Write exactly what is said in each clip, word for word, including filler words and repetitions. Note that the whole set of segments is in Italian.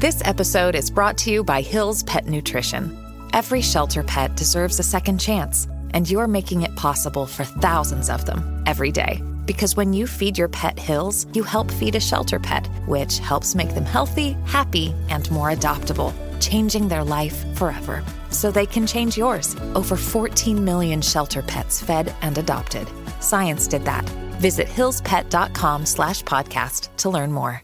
This episode is brought to you by Hill's Pet Nutrition. Every shelter pet deserves a second chance, and you're making it possible for thousands of them every day. Because when you feed your pet Hill's, you help feed a shelter pet, which helps make them healthy, happy, and more adoptable, changing their life forever. So they can change yours. Over fourteen million shelter pets fed and adopted. Science did that. Visit hillspet.com slash podcast to learn more.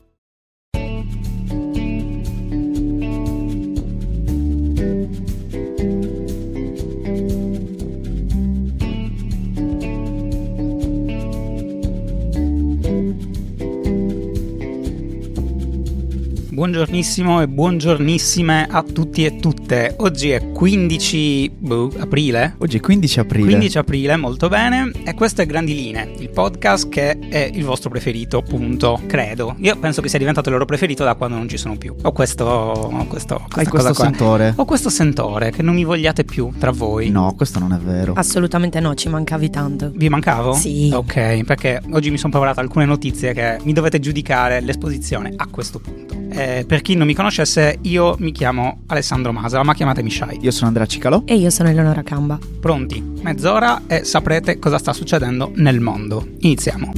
Buongiornissimo e buongiornissime a tutti e tutte. Oggi è quindici boh, aprile. Oggi è quindici aprile. quindici aprile, molto bene. E questo è Grandi Linee, il podcast che è il vostro preferito, punto. Credo. Io penso che sia diventato il loro preferito da quando non ci sono più. Ho questo. Ho questo Hai questo qua. sentore. Ho questo sentore che non mi vogliate più tra voi. No, questo non è vero. Assolutamente no, ci mancavi tanto. Vi mancavo? Sì. Ok, perché oggi mi sono preparato alcune notizie che mi dovete giudicare l'esposizione a questo punto. Eh, per chi non mi conoscesse, io mi chiamo Alessandro Masala, ma chiamatemi Shai. Io sono Andrea Cicalò. E io sono Eleonora Camba. Pronti? Mezz'ora e saprete cosa sta succedendo nel mondo. Iniziamo.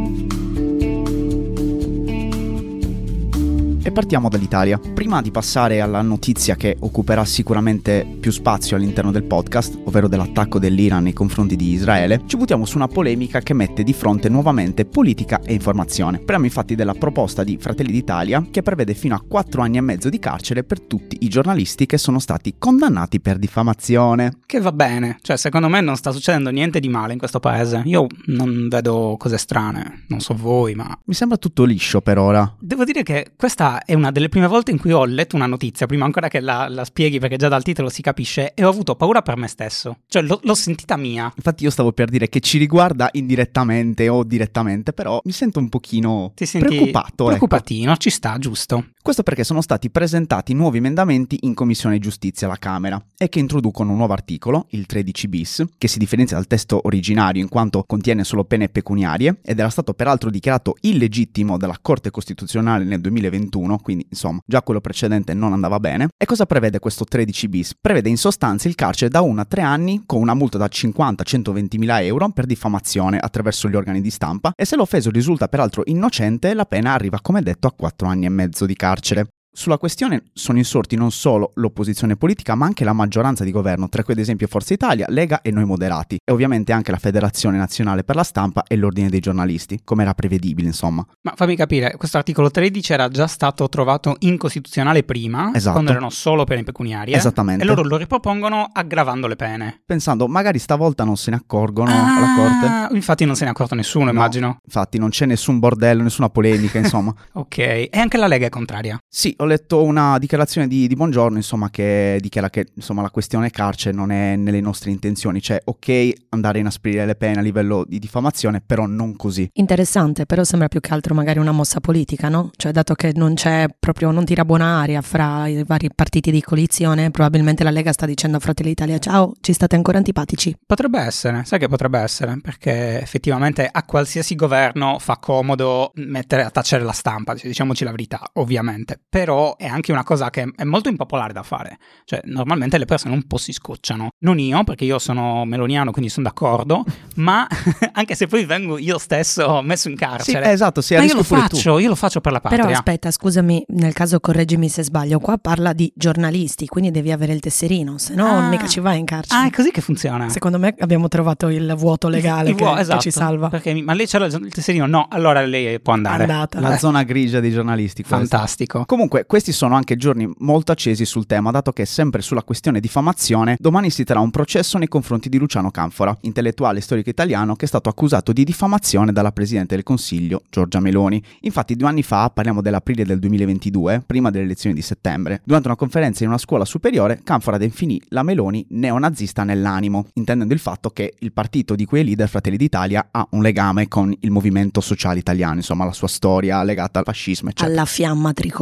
E partiamo dall'Italia. Prima di passare alla notizia che occuperà sicuramente più spazio all'interno del podcast, ovvero dell'attacco dell'Iran nei confronti di Israele, ci buttiamo su una polemica che mette di fronte nuovamente politica e informazione. Parliamo infatti della proposta di Fratelli d'Italia che prevede fino a quattro anni e mezzo di carcere per tutti i giornalisti che sono stati condannati per diffamazione. Che va bene, cioè secondo me non sta succedendo niente di male in questo paese. Io non vedo cose strane, non so voi, ma... Mi sembra tutto liscio per ora. Devo dire che questa è una delle prime volte in cui ho letto una notizia, prima ancora che la, la spieghi, perché già dal titolo si capisce, e ho avuto paura per me stesso. Cioè l'ho, l'ho sentita mia. Infatti io stavo per dire che ci riguarda indirettamente o direttamente, però mi sento un pochino Ti senti preoccupato. Preoccupatino, ecco. Ci sta, giusto. Questo perché sono stati presentati nuovi emendamenti in Commissione Giustizia alla Camera e che introducono un nuovo articolo, il tredici bis, che si differenzia dal testo originario in quanto contiene solo pene pecuniarie ed era stato peraltro dichiarato illegittimo dalla Corte Costituzionale nel duemilaventuno, quindi insomma già quello precedente non andava bene. E cosa prevede questo tredici bis? Prevede in sostanza il carcere da uno a tre anni con una multa da cinquanta a centoventimila euro per diffamazione attraverso gli organi di stampa e se l'offeso risulta peraltro innocente la pena arriva come detto a quattro anni e mezzo di carcere. Sulla questione sono insorti non solo l'opposizione politica ma anche la maggioranza di governo, tra cui ad esempio Forza Italia, Lega e Noi Moderati e ovviamente anche la Federazione Nazionale per la Stampa e l'Ordine dei Giornalisti, come era prevedibile insomma. Ma fammi capire, questo articolo tredici era già stato trovato incostituzionale prima, esatto. Quando erano solo pene pecuniarie, esattamente. E loro lo ripropongono aggravando le pene. Pensando magari stavolta non se ne accorgono ah, alla Corte. Infatti non se ne è accorto nessuno, no, immagino. Infatti non c'è nessun bordello, nessuna polemica insomma. Ok, e anche la Lega è contraria? Sì, ho letto una dichiarazione di, di Bongiorno, insomma, che dichiara che insomma la questione carcere non è nelle nostre intenzioni, cioè ok andare a inasprire le pene a livello di diffamazione, però non così. Interessante, però sembra più che altro magari una mossa politica, no? Cioè dato che non c'è proprio, non tira buona aria fra i vari partiti di coalizione, probabilmente la Lega sta dicendo a Fratelli d'Italia ciao, ci state ancora antipatici. Potrebbe essere, sai che potrebbe essere, perché effettivamente a qualsiasi governo fa comodo mettere a tacere la stampa, diciamoci la verità, ovviamente, però è anche una cosa che è molto impopolare da fare, cioè normalmente le persone un po' si scocciano, non io perché io sono meloniano quindi sono d'accordo, ma anche se poi vengo io stesso messo in carcere. Sì, esatto, sì, ma io lo faccio, io lo faccio per la patria. Però aspetta, scusami, nel caso correggimi se sbaglio, qua parla di giornalisti, quindi devi avere il tesserino, se no ah, mica ci vai in carcere. Ah, è così che funziona? Secondo me abbiamo trovato il vuoto legale il vuoto, che, esatto, che ci salva. Perché, ma lei c'era il tesserino? No, allora lei può andare. Andata. La zona grigia dei giornalisti. Questa. Fantastico. Comunque, questi sono anche giorni molto accesi sul tema, dato che sempre sulla questione diffamazione, domani si terrà un processo nei confronti di Luciano Canfora, intellettuale storico italiano che è stato accusato di diffamazione dalla Presidente del Consiglio, Giorgia Meloni. Infatti due anni fa, parliamo dell'aprile del duemilaventidue, prima delle elezioni di settembre, durante una conferenza in una scuola superiore, Canfora definì la Meloni neonazista nell'animo, intendendo il fatto che il partito di cui è leader, Fratelli d'Italia, ha un legame con il movimento sociale italiano, insomma la sua storia legata al fascismo, eccetera. Alla fiamma tricolore.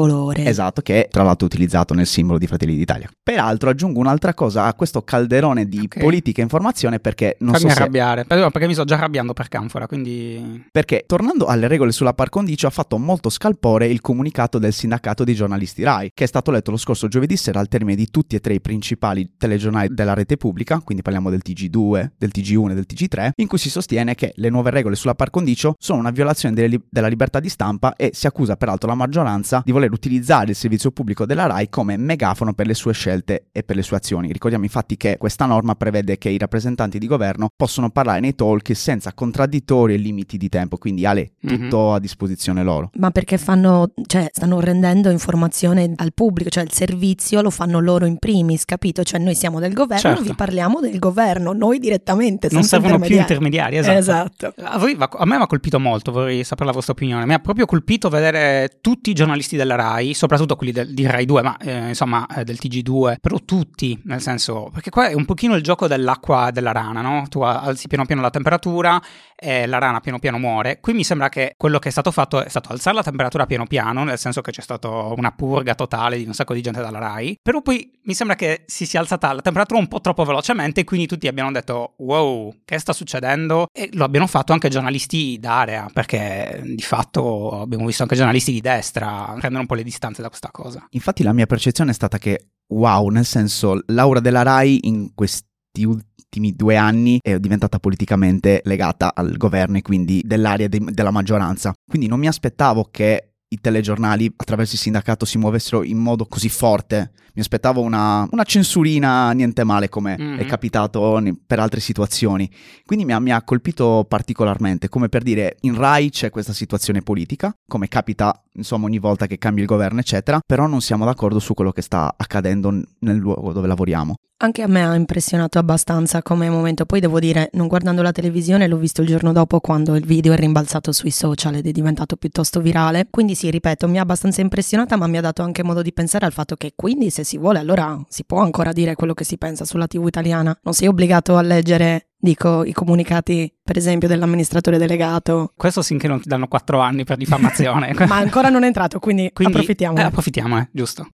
Esatto, che è tra l'altro utilizzato nel simbolo di Fratelli d'Italia. Peraltro aggiungo un'altra cosa a questo calderone di okay. politica e informazione, perché non Fammi so se... arrabbiare, perché mi sto già arrabbiando per Canfora, quindi... Perché, tornando alle regole sulla par condicio, ha fatto molto scalpore il comunicato del sindacato dei giornalisti Rai, che è stato letto lo scorso giovedì sera al termine di tutti e tre i principali telegiornali della rete pubblica, quindi parliamo del T G due, del T G uno e del T G tre, in cui si sostiene che le nuove regole sulla par condicio sono una violazione delle li- della libertà di stampa, e si accusa peraltro la maggioranza di voler utilizzare il servizio pubblico della Rai come megafono per le sue scelte e per le sue azioni. Ricordiamo infatti che questa norma prevede che i rappresentanti di governo possono parlare nei talk senza contraddittori e limiti di tempo, quindi Ale, tutto mm-hmm. a disposizione loro. Ma perché fanno, cioè stanno rendendo informazione al pubblico, cioè il servizio lo fanno loro in primis, capito? Cioè noi siamo del governo, certo. vi parliamo del governo, noi direttamente, non servono più intermediari, esatto. esatto. A, voi, a me mi ha colpito molto, vorrei sapere la vostra opinione, mi ha proprio colpito vedere tutti i giornalisti della Rai, soprattutto quelli del, di Rai due, ma eh, insomma eh, del T G due, però tutti, nel senso, perché qua è un pochino il gioco dell'acqua della rana, no? Tu alzi piano piano la temperatura e la rana piano piano muore. Qui mi sembra che quello che è stato fatto è stato alzare la temperatura piano piano, nel senso che c'è stata una purga totale di un sacco di gente dalla Rai, però poi mi sembra che si sia alzata la temperatura un po' troppo velocemente e quindi tutti abbiano detto wow, che sta succedendo? E lo abbiano fatto anche giornalisti d'area, perché di fatto abbiamo visto anche giornalisti di destra prendere un po' le distanze da questa cosa. Infatti la mia percezione è stata che wow, nel senso, l'aura della Rai in questi ultimi due anni è diventata politicamente legata al governo e quindi dell'area de- della maggioranza. Quindi non mi aspettavo che i telegiornali attraverso il sindacato si muovessero in modo così forte. Mi aspettavo una, una censurina niente male, come mm-hmm. è capitato per altre situazioni. Quindi mi ha, mi ha colpito particolarmente, come per dire, in Rai c'è questa situazione politica, come capita insomma ogni volta che cambia il governo eccetera, però non siamo d'accordo su quello che sta accadendo nel luogo dove lavoriamo. Anche a me ha impressionato abbastanza come momento, poi devo dire, non guardando la televisione, l'ho visto il giorno dopo quando il video è rimbalzato sui social ed è diventato piuttosto virale, quindi sì, ripeto, mi ha abbastanza impressionata, ma mi ha dato anche modo di pensare al fatto che quindi se si vuole allora si può ancora dire quello che si pensa sulla tivù italiana, non sei obbligato a leggere, dico, i comunicati per esempio dell'amministratore delegato. Questo finché non ti danno quattro anni per diffamazione. Ma ancora non è entrato, quindi, quindi approfittiamone. Eh, approfittiamone, giusto.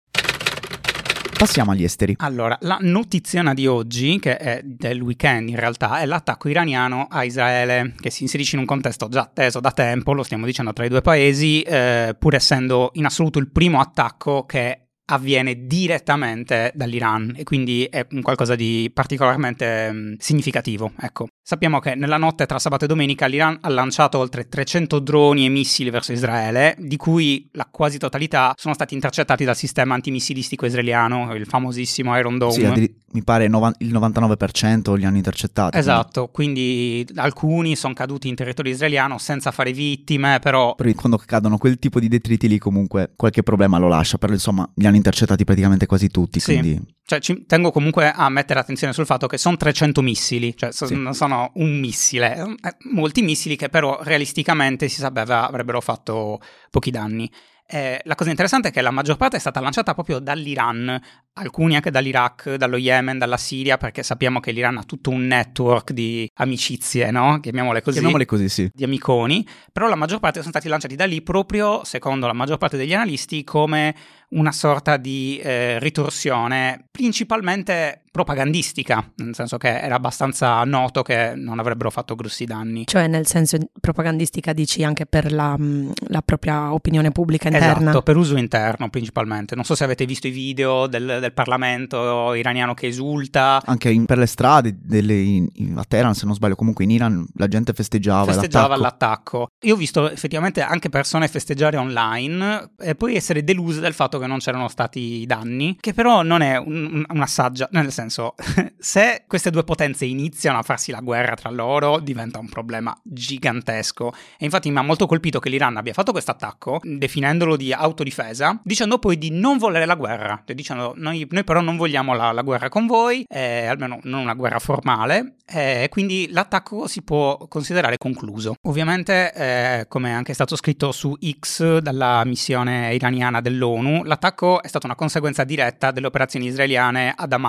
Passiamo agli esteri. Allora, la notiziona di oggi, che è del weekend in realtà, è l'attacco iraniano a Israele, che si inserisce in un contesto già atteso da tempo, lo stiamo dicendo, tra i due paesi, eh, pur essendo in assoluto il primo attacco che avviene direttamente dall'Iran, e quindi è un qualcosa di particolarmente mh, significativo, ecco. Sappiamo che nella notte tra sabato e domenica l'Iran ha lanciato oltre trecento droni e missili verso Israele, di cui la quasi totalità sono stati intercettati dal sistema antimissilistico israeliano, il famosissimo Iron Dome. Sì, addiri- mi pare nov- il novantanove per cento li hanno intercettati. Esatto, quindi, quindi alcuni sono caduti in territorio israeliano senza fare vittime, però... Però quando cadono quel tipo di detriti lì comunque qualche problema lo lascia, però insomma li hanno intercettati praticamente quasi tutti, sì. Quindi... Cioè, ci tengo comunque a mettere attenzione sul fatto che sono trecento missili, cioè so, sì. non sono un missile, eh, molti missili che però realisticamente si sapeva avrebbero fatto pochi danni. Eh, la cosa interessante è che la maggior parte è stata lanciata proprio dall'Iran, alcuni anche dall'Iraq, dallo Yemen, dalla Siria, perché sappiamo che l'Iran ha tutto un network di amicizie, no? Chiamiamole così. Chiamiamole così, sì. Di amiconi, però la maggior parte sono stati lanciati da lì proprio, secondo la maggior parte degli analisti, come una sorta di eh, ritorsione principalmente propagandistica, nel senso che era abbastanza noto che non avrebbero fatto grossi danni. Cioè nel senso propagandistica dici anche per la, la propria opinione pubblica interna? Esatto, per uso interno principalmente. Non so se avete visto i video del, del Parlamento iraniano che esulta. Anche in, per le strade delle, in, in, a Teheran, se non sbaglio, comunque in Iran la gente festeggiava, festeggiava l'attacco. l'attacco. Io ho visto effettivamente anche persone festeggiare online e poi essere deluse del fatto che non c'erano stati danni, che però non è un, una saggia, nel senso, se queste due potenze iniziano a farsi la guerra tra loro diventa un problema gigantesco, e infatti mi ha molto colpito che l'Iran abbia fatto questo attacco definendolo di autodifesa, dicendo poi di non volere la guerra, cioè dicendo noi, noi però non vogliamo la, la guerra con voi, eh, almeno non una guerra formale, e eh, quindi l'attacco si può considerare concluso. Ovviamente, eh, come è anche stato scritto su X dalla missione iraniana dell'ONU, l'attacco è stata una conseguenza diretta delle operazioni israeliane a Damasco del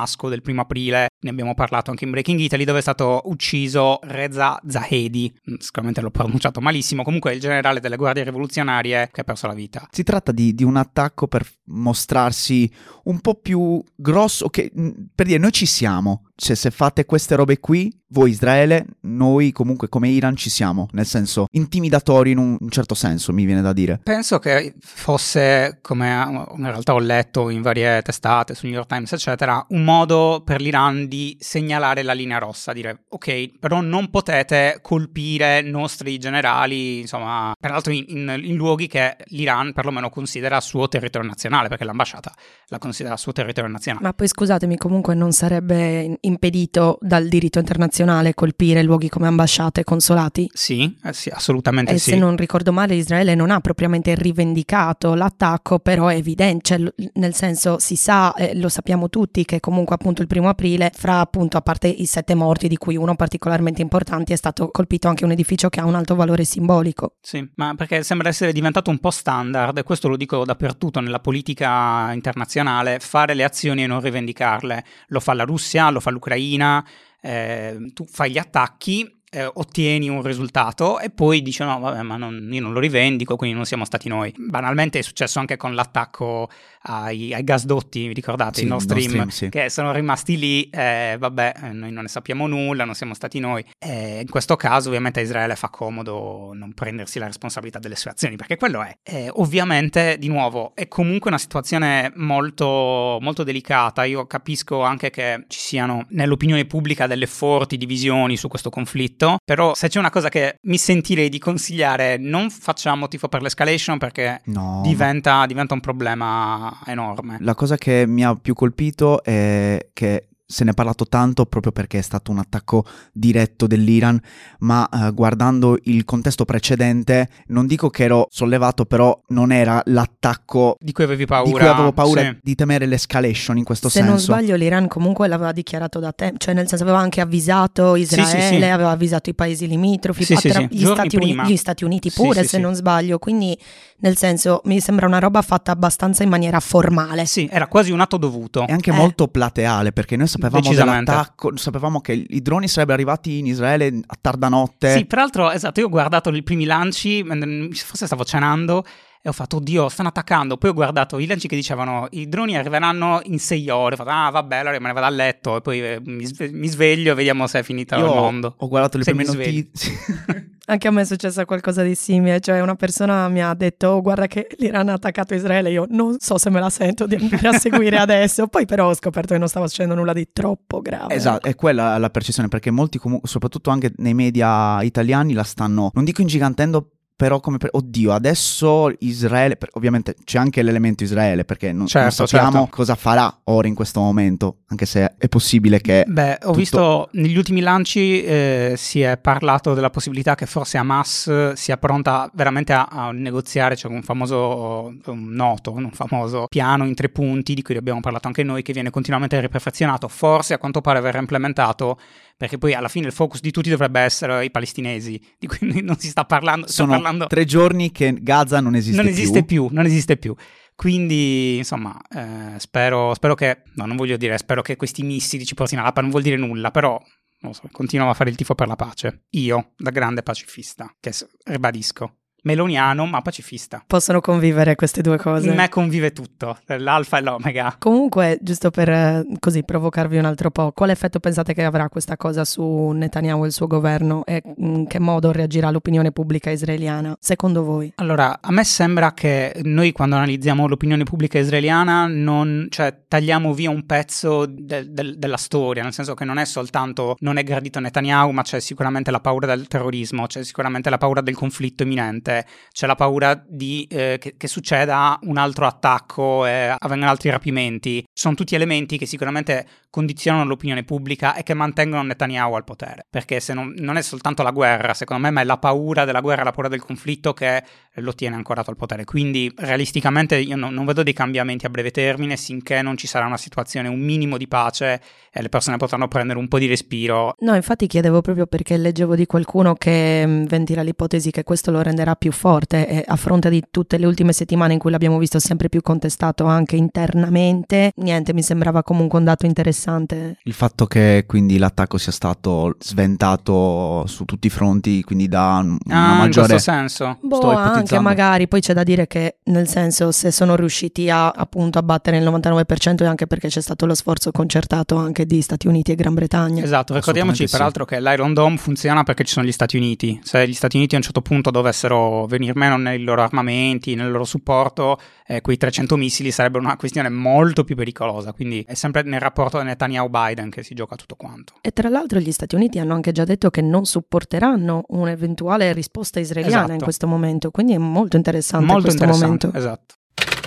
primo aprile, ne abbiamo parlato anche in Breaking Italy, dove è stato ucciso Reza Zahedi, sicuramente l'ho pronunciato malissimo, comunque il generale delle guardie rivoluzionarie che ha perso la vita. Si tratta di, di un attacco per mostrarsi un po' più grosso, che, per dire noi ci siamo, cioè se fate queste robe qui, voi Israele, noi comunque come Iran ci siamo, nel senso intimidatori in un, un certo senso, mi viene da dire. Penso che fosse, come in realtà ho letto in varie testate, su New York Times eccetera, un modo per l'Iran di segnalare la linea rossa, dire ok, però non potete colpire nostri generali, insomma, peraltro in, in, in luoghi che l'Iran perlomeno considera suo territorio nazionale, perché l'ambasciata la considera suo territorio nazionale. Ma poi scusatemi, comunque non sarebbe impedito dal diritto internazionale colpire luoghi come ambasciate e consolati? Sì, eh sì, assolutamente e sì. Se non ricordo male, Israele non ha propriamente rivendicato l'attacco, però è evidente, cioè, nel senso si sa, eh, lo sappiamo tutti, che comunque appunto il primo aprile, fra appunto a parte i sette morti, di cui uno particolarmente importante, è stato colpito anche un edificio che ha un alto valore simbolico. Sì, ma perché sembra essere diventato un po' standard, e questo lo dico dappertutto nella politica internazionale, fare le azioni e non rivendicarle. Lo fa la Russia, lo fa l'Ucraina, eh, tu fai gli attacchi, eh, ottieni un risultato e poi dici no vabbè ma non, io non lo rivendico, quindi non siamo stati noi. Banalmente è successo anche con l'attacco ai, ai gasdotti, vi ricordate? Sì, il Nord Stream, Nord Stream, sì. Che sono rimasti lì, eh, vabbè noi non ne sappiamo nulla, non siamo stati noi. Eh, in questo caso ovviamente a Israele fa comodo non prendersi la responsabilità delle sue azioni, perché quello è. Eh, ovviamente di nuovo è comunque una situazione molto, molto delicata. Io capisco anche che ci siano nell'opinione pubblica delle forti divisioni su questo conflitto, però se c'è una cosa che mi sentirei di consigliare, non facciamo tifo per l'escalation, perché no, diventa, ma... diventa un problema enorme. La cosa che mi ha più colpito è che se ne è parlato tanto proprio perché è stato un attacco diretto dell'Iran, ma eh, guardando il contesto precedente non dico che ero sollevato, però non era l'attacco di cui avevi paura, di cui avevo paura, sì. Di temere l'escalation in questo se senso. Se non sbaglio l'Iran comunque l'aveva dichiarato da tempo, cioè nel senso aveva anche avvisato Israele, sì, sì, sì. aveva avvisato i paesi limitrofi, sì, sì, attra- sì. Gli, Stati Uni- gli Stati Uniti pure, sì, se sì, non sì. sbaglio, quindi nel senso mi sembra una roba fatta abbastanza in maniera formale. Sì, era quasi un atto dovuto. E anche eh. molto plateale, perché noi sapevamo dell'attacco, sapevamo che i droni sarebbero arrivati in Israele a tarda notte. Sì, peraltro, esatto, io ho guardato i primi lanci, forse stavo cenando, e ho fatto, oddio, stanno attaccando. Poi ho guardato i lanci che dicevano, i droni arriveranno in sei ore. Ho fatto, ah, vabbè, allora me ne vado a letto. E poi eh, mi, sve- mi sveglio e vediamo se è finito io il mondo. Ho guardato le se prime notizie. Anche a me è successo qualcosa di simile. Cioè una persona mi ha detto, oh, guarda che l'Iran ha attaccato Israele. Io non so se me la sento di andare a seguire adesso. Poi però ho scoperto che non stava succedendo nulla di troppo grave. Esatto, è quella la percezione, perché molti comunque, soprattutto anche nei media italiani, la stanno, non dico ingigantendo, però come per, oddio, adesso Israele, per, ovviamente c'è anche l'elemento Israele, perché non, certo, non sappiamo certo. cosa farà ora in questo momento, anche se è possibile che... Beh, ho tutto... visto negli ultimi lanci eh, si è parlato della possibilità che forse Hamas sia pronta veramente a, a negoziare, cioè un famoso, un noto, un famoso piano in tre punti, di cui abbiamo parlato anche noi, che viene continuamente riperfezionato, forse a quanto pare verrà implementato, perché poi alla fine il focus di tutti dovrebbe essere i palestinesi, di cui non si sta parlando. Sono sta parlando... tre giorni che Gaza non esiste non più. esiste più, non esiste più. Quindi, insomma, eh, spero, spero che, no, non voglio dire, spero che questi missili ci portino alla pace, non vuol dire nulla, però, non so, continuo a fare il tifo per la pace. Io, da grande pacifista, che ribadisco. Meloniano ma pacifista. Possono convivere queste due cose. In me convive tutto, l'alfa e l'omega. Comunque, giusto per eh, così provocarvi un altro po', quale effetto pensate che avrà questa cosa su Netanyahu e il suo governo e in che modo reagirà l'opinione pubblica israeliana, secondo voi? Allora, a me sembra che noi quando analizziamo l'opinione pubblica israeliana non, cioè, tagliamo via un pezzo de- de- della storia, nel senso che non è soltanto non è gradito Netanyahu, ma c'è sicuramente la paura del terrorismo, c'è sicuramente la paura del conflitto imminente, c'è la paura di eh, che, che succeda un altro attacco e avvengano altri rapimenti. Sono tutti elementi che sicuramente condizionano l'opinione pubblica e che mantengono Netanyahu al potere, perché se non, non è soltanto la guerra, secondo me, ma è la paura della guerra, la paura del conflitto che lo tiene ancorato al potere. Quindi realisticamente io non, non vedo dei cambiamenti a breve termine finché non ci sarà una situazione, un minimo di pace e le persone potranno prendere un po' di respiro. No, infatti chiedevo proprio perché leggevo di qualcuno che mh, ventila l'ipotesi che questo lo renderà più più forte, e a fronte di tutte le ultime settimane in cui l'abbiamo visto sempre più contestato anche internamente, niente, mi sembrava comunque un dato interessante. Il fatto che quindi l'attacco sia stato sventato su tutti i fronti, quindi da una ah, maggiore... in questo senso? Boh, Sto anche ipotizzando. magari, poi c'è da dire che nel senso se sono riusciti a appunto a battere il novantanove per cento è anche perché c'è stato lo sforzo concertato anche di Stati Uniti e Gran Bretagna. Esatto, ricordiamoci Assolutamente sì. peraltro che l'Iron Dome funziona perché ci sono gli Stati Uniti. Se gli Stati Uniti a un certo punto dovessero venir meno nei loro armamenti, nel loro supporto, eh, quei trecento missili sarebbero una questione molto più pericolosa, quindi è sempre nel rapporto Netanyahu-Biden che si gioca tutto quanto. E tra l'altro gli Stati Uniti hanno anche già detto che non supporteranno un'eventuale risposta israeliana Esatto. in questo momento, quindi è molto interessante Molto questo interessante, momento. esatto.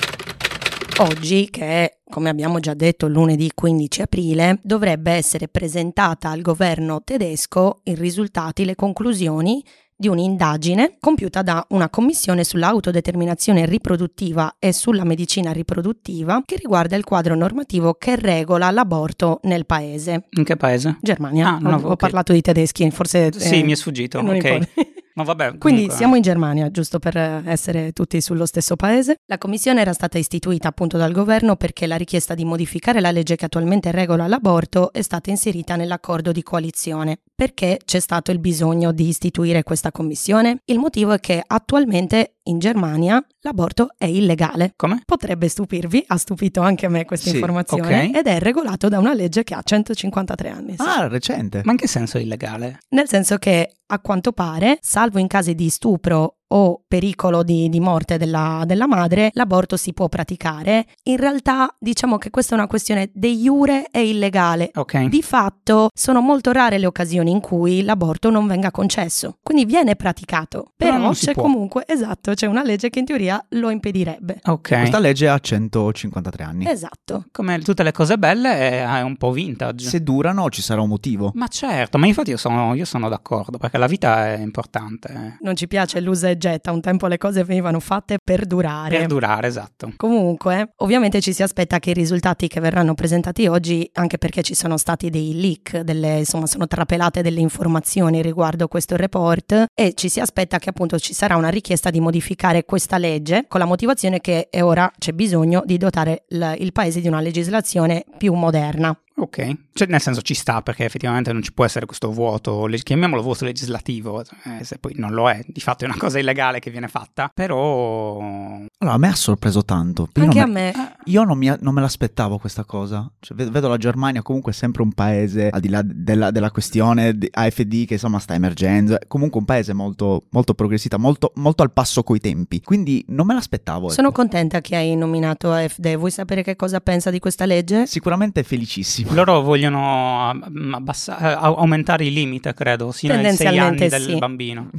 Oggi, che è, come abbiamo già detto, lunedì quindici aprile, dovrebbe essere presentata al governo tedesco i risultati, le conclusioni di un'indagine compiuta da una commissione sull'autodeterminazione riproduttiva e sulla medicina riproduttiva che riguarda il quadro normativo che regola l'aborto nel paese. In che paese? Germania. Ah, non ho, avevo- ho ok. parlato di tedeschi, forse... Sì, eh, mi è sfuggito, non ok. importa. Ma vabbè, Quindi comunque- siamo in Germania, giusto per essere tutti sullo stesso paese. La commissione era stata istituita appunto dal governo perché la richiesta di modificare la legge che attualmente regola l'aborto è stata inserita nell'accordo di coalizione. Perché c'è stato il bisogno di istituire questa commissione? Il motivo è che attualmente in Germania l'aborto è illegale. Come? Potrebbe stupirvi, ha stupito anche me questa Sì, informazione, ok. ed è regolato da una legge che ha centocinquantatré anni. sì. Ah, recente. Ma in che senso è illegale? Nel senso che a quanto pare, salvo in casi di stupro o pericolo di, di morte della, della madre, l'aborto si può praticare. In realtà diciamo che questa è una questione de iure e illegale. Ok. Di fatto sono molto rare le occasioni in cui l'aborto non venga concesso, quindi viene praticato, Però però non si c'è può. comunque, esatto, c'è una legge che in teoria lo impedirebbe. Ok. Questa legge ha centocinquantatré anni. Esatto. Come tutte le cose belle è, è un po' vintage. Se durano ci sarà un motivo. Ma certo, ma infatti io sono, io sono d'accordo, perché la vita è importante. Non ci piace l'usa e getta, un tempo le cose venivano fatte per durare. Per durare, esatto. Comunque, ovviamente ci si aspetta che i risultati che verranno presentati oggi, anche perché ci sono stati dei leak, delle, insomma sono trapelate delle informazioni riguardo questo report, e ci si aspetta che appunto ci sarà una richiesta di modificare questa legge con la motivazione che è ora c'è bisogno di dotare il, il paese di una legislazione più moderna. Ok, cioè nel senso ci sta, perché effettivamente non ci può essere questo vuoto, le- chiamiamolo vuoto legislativo, eh, se poi non lo è, di fatto è una cosa illegale che viene fatta, però... Allora, a me ha sorpreso tanto. Io Anche non a me- me. Io non, mi, non me l'aspettavo questa cosa. Cioè, ved- vedo la Germania comunque sempre un paese, al di là della, della questione di A F D che insomma sta emergendo, è comunque un paese molto, molto progressista, molto, molto al passo coi tempi. Quindi non me l'aspettavo. ecco. Sono contenta che hai nominato A F D. Vuoi sapere che cosa pensa di questa legge? Sicuramente felicissimo. Loro vogliono mm, abbassa- eh, au- aumentare il limite, credo, sino ai sei anni Tendenzialmente del sì. bambino.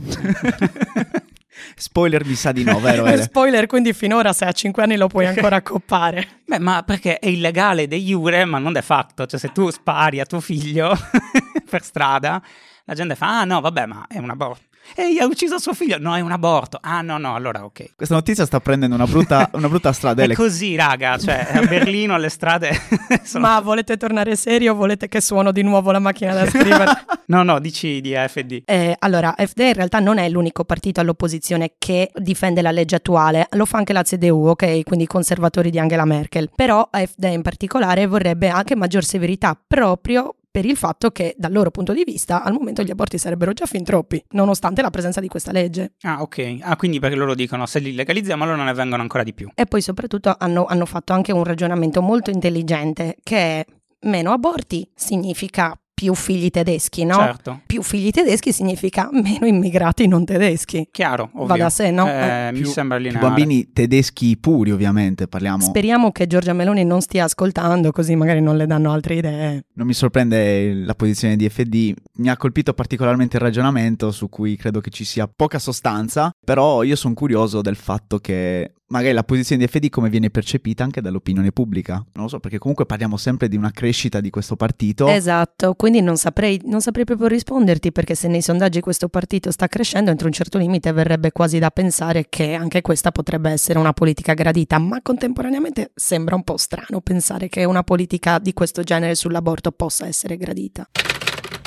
Spoiler mi sa di no, vero? Ele? Spoiler, quindi finora se a cinque anni lo puoi ancora accoppare. Beh, ma perché è illegale de iure, ma non de facto. Cioè, se tu spari a tuo figlio per strada, la gente fa, ah no, vabbè, ma è un aborto. Ehi, ha ucciso suo figlio. No, è un aborto. Ah no, no, allora ok. Questa notizia sta prendendo una brutta, una brutta strada. È Ele. così, raga, cioè a Berlino le strade sono... Ma volete tornare serio o volete che suono di nuovo la macchina da scrivere? No, no, dici di A F D. Eh, allora, A F D in realtà non è l'unico partito all'opposizione che difende la legge attuale, lo fa anche la C D U, ok? Quindi i conservatori di Angela Merkel. Però A F D in particolare vorrebbe anche maggior severità proprio per il fatto che dal loro punto di vista al momento gli aborti sarebbero già fin troppi, nonostante la presenza di questa legge. Ah, ok. Ah, quindi perché loro dicono se li legalizziamo allora ne vengono ancora di più. E poi soprattutto hanno, hanno fatto anche un ragionamento molto intelligente, che è meno aborti significa più figli tedeschi, no? Certo. Più figli tedeschi significa meno immigrati non tedeschi. Chiaro, ovvio. Va da sé, no? Eh, Eh, mi Più- sembra Più lineare. bambini tedeschi puri, ovviamente, parliamo. Speriamo che Giorgia Meloni non stia ascoltando, così magari non le danno altre idee. Non mi sorprende la posizione di F D, mi ha colpito particolarmente il ragionamento su cui credo che ci sia poca sostanza, però io sono curioso del fatto che magari la posizione di F D come viene percepita anche dall'opinione pubblica, non lo so, perché comunque parliamo sempre di una crescita di questo partito. Esatto, quindi non saprei, non saprei proprio risponderti, perché se nei sondaggi questo partito sta crescendo, entro un certo limite verrebbe quasi da pensare che anche questa potrebbe essere una politica gradita, ma contemporaneamente sembra un po' strano pensare che una politica di questo genere sull'aborto possa essere gradita.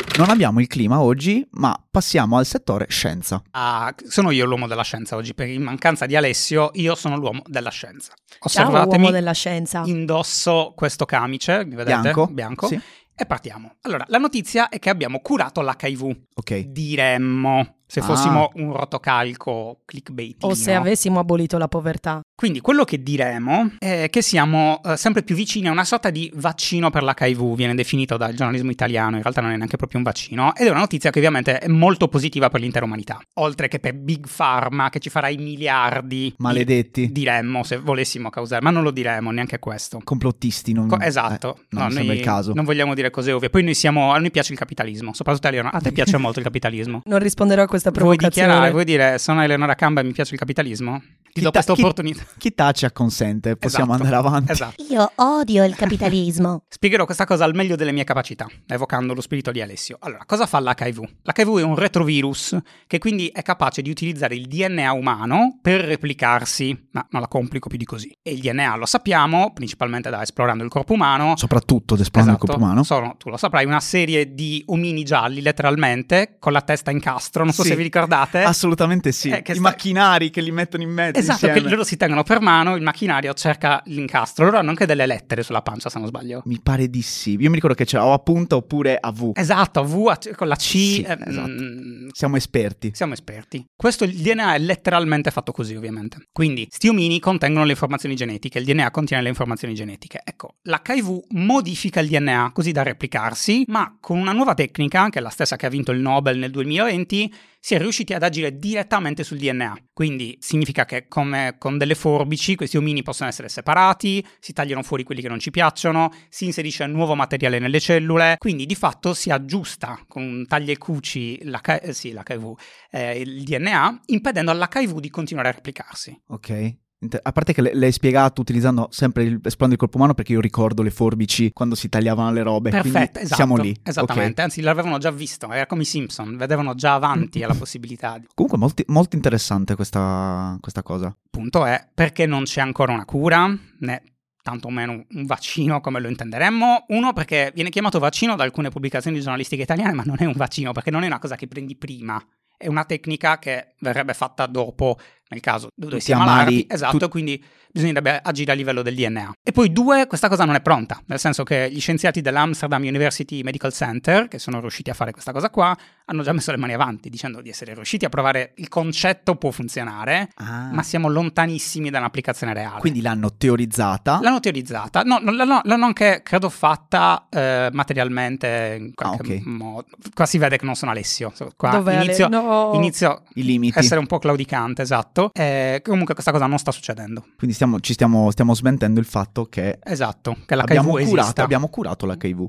Non abbiamo il clima oggi, ma passiamo al settore scienza. Ah, sono io l'uomo della scienza oggi, per in mancanza di Alessio, io sono l'uomo della scienza. Ciao, Osservatemi, uomo della scienza. indosso questo camice, mi vedete? Bianco. Bianco. Sì. E partiamo. Allora, la notizia è che abbiamo curato l'H I V. Ok. Diremmo, se Ah. fossimo un rotocalco clickbaitino. O se avessimo abolito la povertà. Quindi quello che diremo è che siamo eh, sempre più vicini a una sorta di vaccino per l'H I V, viene definito dal giornalismo italiano, in realtà non è neanche proprio un vaccino, ed è una notizia che ovviamente è molto positiva per l'intera umanità, oltre che per Big Pharma che ci farà i miliardi. Maledetti. Di, diremmo se volessimo causare, ma non lo diremo neanche questo. Complottisti, non... Co- esatto, eh, non no, mi noi sembra il caso. non vogliamo dire cose ovvie. Poi noi siamo, a noi piace il capitalismo, soprattutto a Eleonora. A te piace molto il capitalismo? Non risponderò a questa Vuoi provocazione. dichiarare, vuoi dire sono Eleonora Camba e mi piace il capitalismo? Ti do Chi ta- questa chi- opportunità. Chi tace acconsente, possiamo Esatto, andare avanti. Esatto. Io odio il capitalismo. Spiegherò questa cosa al meglio delle mie capacità, evocando lo spirito di Alessio. Allora, cosa fa l'H I V? L'H I V è un retrovirus che quindi è capace di utilizzare il D N A umano per replicarsi, ma non la complico più di così. E il D N A lo sappiamo, principalmente da esplorando il corpo umano. Soprattutto esplorando Esatto, il corpo umano. sono, tu lo saprai, una serie di omini gialli, letteralmente, con la testa in castro, non so Sì, se vi ricordate. Assolutamente sì. Eh, che I sta- macchinari che li mettono in mezzo Esatto, insieme. che loro si tengono per mano, il macchinario cerca l'incastro, loro hanno anche delle lettere sulla pancia se non sbaglio. Mi pare di sì. Io mi ricordo che c'era o a punta oppure a V. Esatto, V a- con la C. Sì, eh, esatto. mm, Siamo esperti. Siamo esperti. Questo il D N A è letteralmente fatto così, ovviamente. Quindi, sti omini contengono le informazioni genetiche, il D N A contiene le informazioni genetiche. Ecco, l'H I V modifica il D N A così da replicarsi, ma con una nuova tecnica, che è la stessa che ha vinto il Nobel nel duemilaventi, si è riusciti ad agire direttamente sul D N A. Quindi significa che come con delle forbici questi omini possono essere separati, si tagliano fuori quelli che non ci piacciono, si inserisce nuovo materiale nelle cellule, quindi di fatto si aggiusta con un taglia e cuci l'H- eh, sì, l'H I V, eh, il D N A, impedendo all'H I V di continuare a replicarsi. Ok. Inter- A parte che l- l'hai spiegato utilizzando sempre il esplorando il corpo umano, perché io ricordo le forbici quando si tagliavano le robe. Perfetto, quindi esatto. siamo lì. Esattamente, Ok. anzi l'avevano già visto, era come i Simpson, vedevano già avanti alla possibilità. Di... Comunque molti- molto interessante questa, questa cosa. Il punto è perché non c'è ancora una cura, né tantomeno un vaccino come lo intenderemmo. Uno, perché viene chiamato vaccino da alcune pubblicazioni giornalistiche italiane, ma non è un vaccino, perché non è una cosa che prendi prima. È una tecnica che verrebbe fatta dopo, nel caso dovessi Ti ammali, ammalarti. Esatto, tu- quindi bisognerebbe agire a livello del D N A. E poi due, questa cosa non è pronta, nel senso che gli scienziati dell'Amsterdam University Medical Center, che sono riusciti a fare questa cosa qua, hanno già messo le mani avanti, dicendo di essere riusciti a provare il concetto può funzionare, Ah, ma siamo lontanissimi da un'applicazione reale. quindi l'hanno teorizzata. L'hanno teorizzata, no, non l'hanno, l'hanno anche, credo, fatta eh, materialmente in qualche Ah, ok. modo. Qua si vede che non sono Alessio, qua Dov'è Ale? inizio, No. inizio I limiti. a essere un po' claudicante, esatto. Eh, comunque questa cosa non sta succedendo. Quindi stiamo, ci stiamo, stiamo smentendo il fatto che Esatto, che l'H I V abbiamo curato, esista. abbiamo curato l'H I V.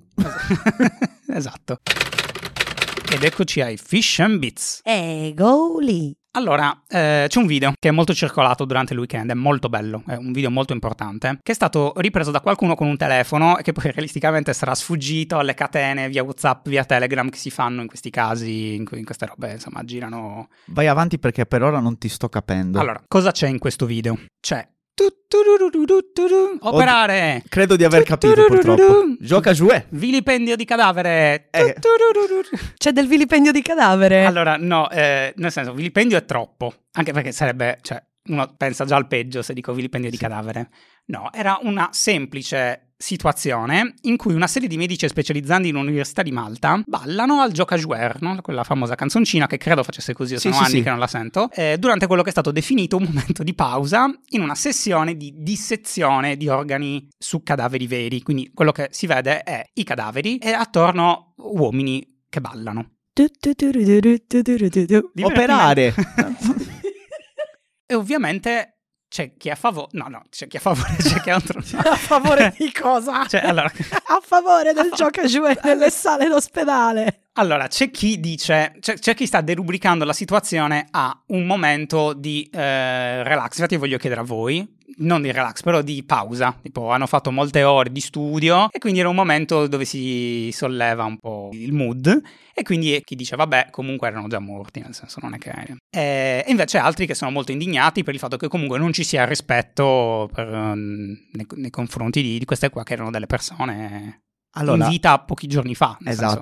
Esatto. Ed eccoci ai Fish and Bits. Ego lì. Allora, eh, c'è un video che è molto circolato durante il weekend, è molto bello, è un video molto importante, che è stato ripreso da qualcuno con un telefono e che poi realisticamente sarà sfuggito alle catene via WhatsApp, via Telegram che si fanno in questi casi, in, in queste robe, insomma, girano... Vai avanti perché per ora non ti sto capendo. Allora, cosa c'è in questo video? C'è... tu-tu-ru-ru-ru-ru-ru, Operare! Credo di aver capito Tu-tu-ru-ru-ru. purtroppo. Gioca giù. eh. Vilipendio di cadavere! Eh. Tu-tu-ru-ru-ru. C'è del vilipendio di cadavere. Allora, no, eh, nel senso, vilipendio è troppo, anche perché sarebbe, cioè, uno pensa già al peggio se dico vilipendio di Sì. cadavere. No, era una semplice situazione in cui una serie di medici specializzanti in un'università di Malta ballano al Gioca Jouer, no? Quella famosa canzoncina che credo facesse così, Sì, sono sì, anni sì. che non la sento, eh, durante quello che è stato definito un momento di pausa in una sessione di dissezione di organi su cadaveri veri. Quindi quello che si vede è i cadaveri e attorno uomini che ballano. Tu, tu, tu, tu, tu, tu, tu, tu, tu. Operare. E ovviamente c'è chi è a favore, no no, c'è chi è a favore, c'è chi è contro. A favore di cosa? Cioè, allora, A favore del gioca giù nelle sale d'ospedale. allora, c'è chi dice, c'è, c'è chi sta derubricando la situazione a un momento di eh, relax. Infatti voglio chiedere a voi, non di relax, però di pausa. Tipo, hanno fatto molte ore di studio e quindi era un momento dove si solleva un po' il mood. E quindi chi dice, vabbè, comunque erano già morti, nel senso non è che... E invece altri che sono molto indignati per il fatto che comunque non ci sia rispetto per, um, nei, nei confronti di, di queste qua che erano delle persone Allora, in vita pochi giorni fa. nel esatto. senso, eh.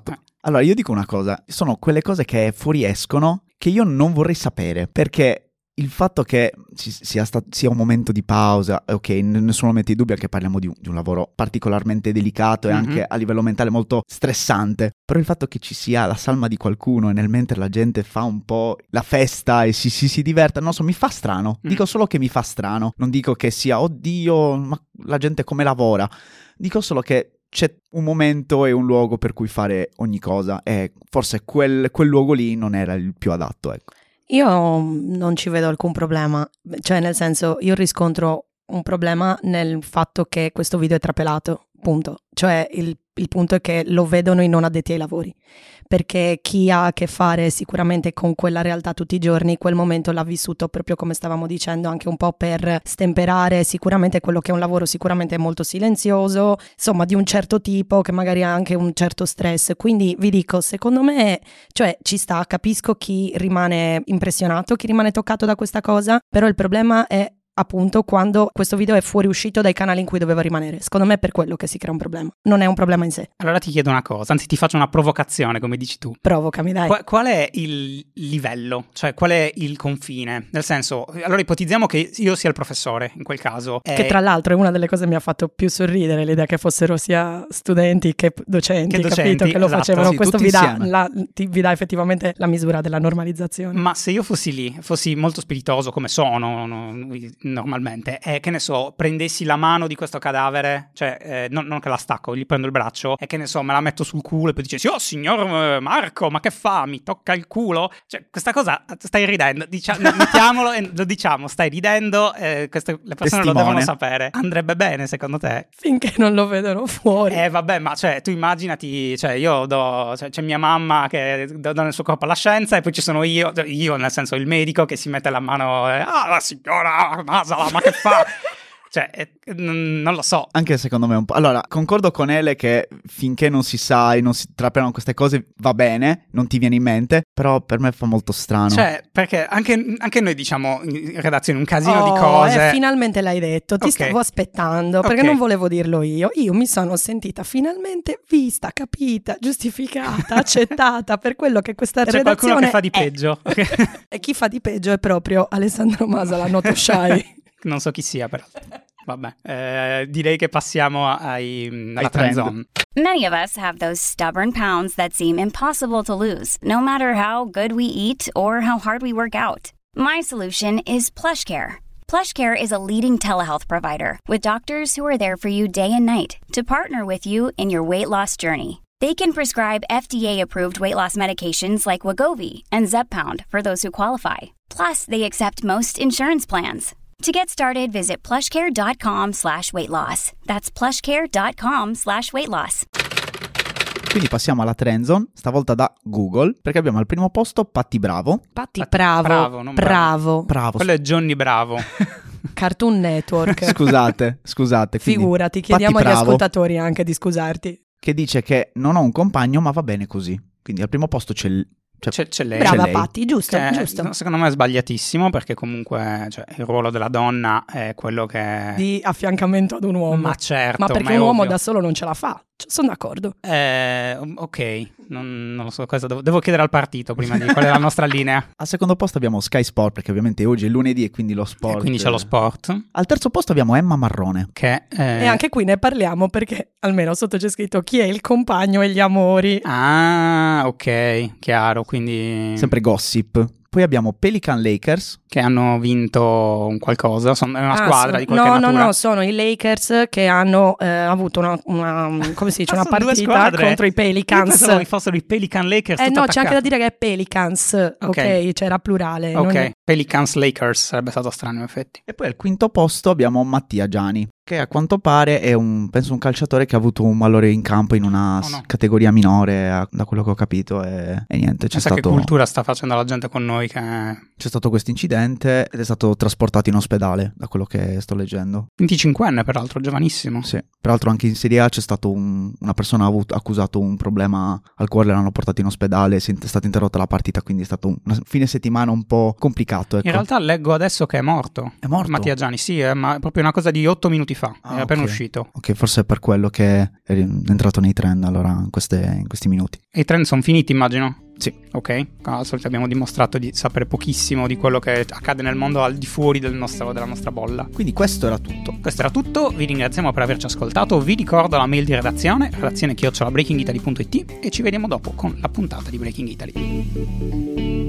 Allora, io dico una cosa, sono quelle cose che fuoriescono che io non vorrei sapere, perché il fatto che ci sia, sta- sia un momento di pausa, ok, n- nessuno mette in dubbio che parliamo di un, di un lavoro particolarmente delicato e Mhm. anche a livello mentale molto stressante, però il fatto che ci sia la salma di qualcuno e nel mentre la gente fa un po' la festa e si, si, si diverta, non so, mi fa strano, Mm. dico solo che mi fa strano, non dico che sia, oddio, ma la gente come lavora, dico solo che c'è un momento e un luogo per cui fare ogni cosa e forse quel, quel luogo lì non era il più adatto, ecco. Io non ci vedo alcun problema, cioè nel senso io riscontro un problema nel fatto che questo video è trapelato, punto. Cioè il, il punto è che lo vedono i non addetti ai lavori, perché chi ha a che fare sicuramente con quella realtà tutti i giorni, quel momento l'ha vissuto proprio come stavamo dicendo, anche un po' per stemperare sicuramente quello che è un lavoro sicuramente molto silenzioso, insomma di un certo tipo che magari ha anche un certo stress. Quindi vi dico, secondo me, cioè ci sta, capisco chi rimane impressionato, chi rimane toccato da questa cosa, però il problema è appunto quando questo video è fuoriuscito dai canali in cui doveva rimanere. Secondo me è per quello che si crea un problema, non è un problema in sé. Allora ti chiedo una cosa, anzi ti faccio una provocazione, come dici tu. Provocami, dai. Qua- qual è il livello? Cioè, qual è il confine? Nel senso, allora ipotizziamo che io sia il professore, in quel caso. Che eh, tra l'altro è una delle cose che mi ha fatto più sorridere, l'idea che fossero sia studenti che docenti, Che docenti, capito? Che lo esatto. facevano. Sì, Questo tutti vi dà, insieme. la, ti- vi dà effettivamente la misura della normalizzazione. Ma se io fossi lì, fossi molto spiritoso come sono no, normalmente, e che ne so, prendessi la mano di questo cadavere, cioè eh, non, non che la stacco, gli prendo il braccio e che ne so, me la metto sul culo e poi dicessi, oh signor eh, Marco, ma che fa? Mi tocca il culo? Cioè questa cosa, stai ridendo, Dicia- mettiamolo e lo diciamo, stai ridendo, eh, queste, le persone Testimone. lo devono sapere. Andrebbe bene secondo te? Finché non lo vedono fuori. Eh vabbè, ma cioè tu immaginati, cioè io do, cioè, c'è mia mamma che dà nel suo corpo alla scienza e poi ci sono io, cioè, io nel senso il medico che si mette la mano, eh, ah la signora Masala, ma che fa? Cioè, eh, n- non lo so. Anche secondo me un po'. Allora, concordo con Ele che finché non si sa e non si trapelano queste cose va bene, non ti viene in mente, però per me fa molto strano. Cioè, perché anche, anche noi diciamo in redazione un casino Oh, di cose. eh, finalmente l'hai detto, ti Ok. stavo aspettando perché Ok. non volevo dirlo io. Io mi sono sentita finalmente vista, capita, giustificata, accettata per quello che questa C'è qualcuno redazione che fa di è. peggio. E chi fa di peggio è proprio Alessandro Masala, noto shy. Non so chi sia, però. Vabbè, eh, direi che passiamo ai, alla trend. trend zone. Many of us have those stubborn pounds that seem impossible to lose, no matter how good we eat or how hard we work out. My solution is PlushCare. PlushCare is a leading telehealth provider with doctors who are there for you day and night to partner with you in your weight loss journey. They can prescribe F D A-approved weight loss medications like Wegovy and Zepbound for those who qualify. Plus, they accept most insurance plans. To get started, visit plushcare.com slash weight loss. That's plushcare.com slash weight loss. Quindi passiamo alla trend zone, stavolta da Google, perché abbiamo al primo posto Patti Bravo. Patti, Patti, bravo, bravo, non bravo. Bravo. Quello è Johnny Bravo. Cartoon Network. Scusate, scusate. quindi Figurati, Patti chiediamo agli Bravo, ascoltatori anche di scusarti. che dice che non ho un compagno ma va bene così. Quindi al primo posto c'è il... Cioè, C'è, c'è lei. Brava lei. Patti, giusto, Che, giusto. no, secondo me è sbagliatissimo perché comunque cioè, il ruolo della donna è quello che... Di affiancamento ad un uomo. Ma certo, Ma perché è un uomo ovvio. da solo non ce la fa. Cioè, sono d'accordo. Eh, ok, non, non lo so cosa devo, devo chiedere al partito prima di qual è la nostra linea. al secondo posto abbiamo Sky Sport, perché ovviamente oggi è lunedì e quindi lo E sport... quindi c'è lo sport Al terzo posto abbiamo Emma Marrone. che... eh, E anche qui ne parliamo perché almeno sotto c'è scritto chi è il compagno e gli amori. Ah, ok, chiaro, quindi... Sempre gossip. Poi abbiamo Pelican Lakers. Che hanno vinto un qualcosa, sono, è una Ah, squadra so- di qualche no, natura. no, no, sono i Lakers che hanno eh, avuto una, una- come si dice, Ah, una sono due partita squadre? contro i Io Pelicans. pensavo che fossero i Pelican Lakers. Eh tutto no, c'è anche da attaccato. dire che è Pelicans, ok, Ok. c'era plurale. Ok, non è- Pelicans Lakers sarebbe stato strano in effetti. E poi al quinto posto abbiamo Mattia Giani, che a quanto pare è un, penso un calciatore che ha avuto un valore in campo in una Oh, s- no. categoria minore, a- da quello che ho capito, e, e niente, c'è Pensa che stato, cultura sta facendo la gente con noi che... c'è stato questo incidente ed è stato trasportato in ospedale, da quello che sto leggendo. venticinquenne peraltro, giovanissimo. Sì. Peraltro anche in Serie A c'è stato un, una persona ha avuto, accusato un problema al cuore, l'hanno portato in ospedale, si è stata interrotta la partita, quindi è stato un una fine settimana un po' complicato. Ecco. In realtà leggo adesso che è morto. È morto? Mattia Gianni, sì, eh, ma è proprio una cosa di otto minuti minuti fa, Ah, è appena ok. uscito. Ok, forse è per quello che è entrato nei trend allora in, queste- in questi minuti. E i trend sono finiti, immagino? Sì. Ok, al solito abbiamo dimostrato di sapere pochissimo di quello che accade nel mondo al di fuori del nostro, della nostra bolla. Quindi questo era tutto. Questo era tutto, vi ringraziamo per averci ascoltato, vi ricordo la mail di redazione, redazione chiocciola breaking italy punto it, e ci vediamo dopo con la puntata di Breaking Italy.